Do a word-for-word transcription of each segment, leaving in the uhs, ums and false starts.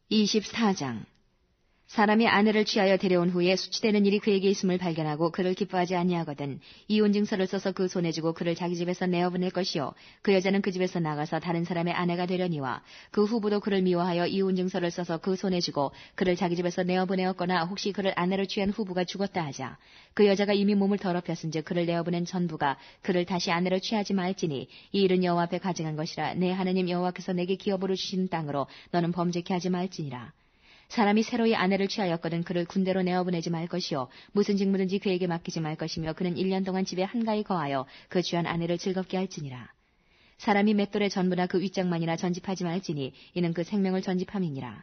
이십사 장. 사람이 아내를 취하여 데려온 후에 수치되는 일이 그에게 있음을 발견하고 그를 기뻐하지 아니하거든 이혼 증서를 써서 그 손에 쥐고 그를 자기 집에서 내어보낼 것이요 그 여자는 그 집에서 나가서 다른 사람의 아내가 되려니와 그 후부도 그를 미워하여 이혼 증서를 써서 그 손에 쥐고 그를 자기 집에서 내어보내었거나 혹시 그를 아내로 취한 후부가 죽었다 하자 그 여자가 이미 몸을 더럽혔은즉 그를 내어보낸 전부가 그를 다시 아내로 취하지 말지니 이 일은 여호와 앞에 가증한 것이라 내 하나님 여호와께서 내게 기업으로 주시는 땅으로 너는 범죄케 하지 말지니라. 사람이 새로이 아내를 취하였거든 그를 군대로 내어보내지 말 것이요 무슨 직무든지 그에게 맡기지 말 것이며 그는 일 년 동안 집에 한가히 거하여 그 취한 아내를 즐겁게 할지니라. 사람이 맷돌의 전부나 그 윗장만이나 전집하지 말지니 이는 그 생명을 전집함이니라.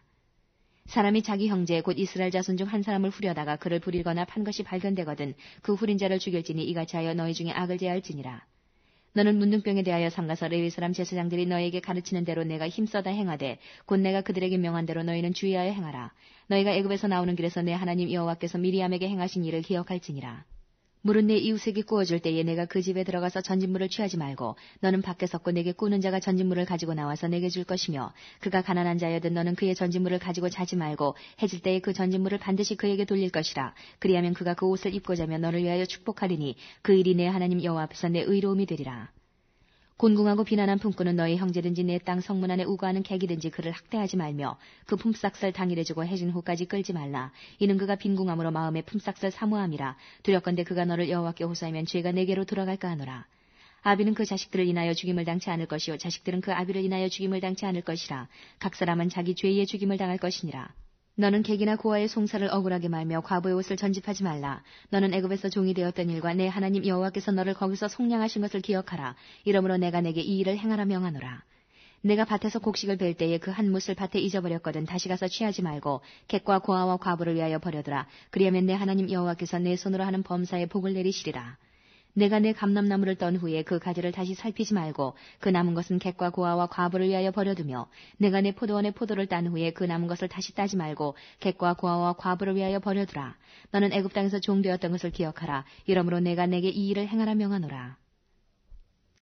사람이 자기 형제 곧 이스라엘 자손 중 한 사람을 후려다가 그를 부리거나 판 것이 발견되거든 그 후린 자를 죽일지니 이같이 하여 너희 중에 악을 제할지니라. 너는 문둥병에 대하여 삼가서 레위 사람 제사장들이 너희에게 가르치는 대로 내가 힘써다 행하되 곧 내가 그들에게 명한 대로 너희는 주의하여 행하라. 너희가 애굽에서 나오는 길에서 내 하나님 여호와께서 미리암에게 행하신 일을 기억할지니라. 물은 내 이웃에게 구워줄 때에 내가 그 집에 들어가서 전진물을 취하지 말고 너는 밖에 섰고 내게 꾸는 자가 전진물을 가지고 나와서 내게 줄 것이며 그가 가난한 자여든 너는 그의 전진물을 가지고 자지 말고 해질 때에 그 전진물을 반드시 그에게 돌릴 것이라. 그리하면 그가 그 옷을 입고 자며 너를 위하여 축복하리니 그 일이 내 하나님 여호와 앞에서 내 의로움이 되리라. 곤궁하고 비난한 품꾼은 너희 형제든지 내 땅 성문 안에 우거하는 객이든지 그를 학대하지 말며 그 품삯을 당일에 주고 해진 후까지 끌지 말라. 이는 그가 빈궁함으로 마음에 품삯을 사모함이라. 두렵건대 그가 너를 여호와께 호소하면 죄가 내게로 돌아갈까 하노라. 아비는 그 자식들을 인하여 죽임을 당치 않을 것이요 자식들은 그 아비를 인하여 죽임을 당치 않을 것이라. 각 사람은 자기 죄의 죽임을 당할 것이니라. 너는 객이나 고아의 송사를 억울하게 말며 과부의 옷을 전집하지 말라. 너는 애굽에서 종이 되었던 일과 내 하나님 여호와께서 너를 거기서 속량하신 것을 기억하라. 이러므로 내가 내게 이 일을 행하라 명하노라. 내가 밭에서 곡식을 벨 때에 그 한 뭇을 밭에 잊어버렸거든 다시 가서 취하지 말고 객과 고아와 과부를 위하여 버려두라. 그리하면 내 하나님 여호와께서 내 손으로 하는 범사에 복을 내리시리라. 내가 내 감람나무를 떤 후에 그 가지를 다시 살피지 말고 그 남은 것은 객과 고아와 과부를 위하여 버려두며 내가 내 포도원의 포도를 딴 후에 그 남은 것을 다시 따지 말고 객과 고아와 과부를 위하여 버려두라. 너는 애굽 땅에서 종되었던 것을 기억하라. 이러므로 내가 내게 이 일을 행하라 명하노라.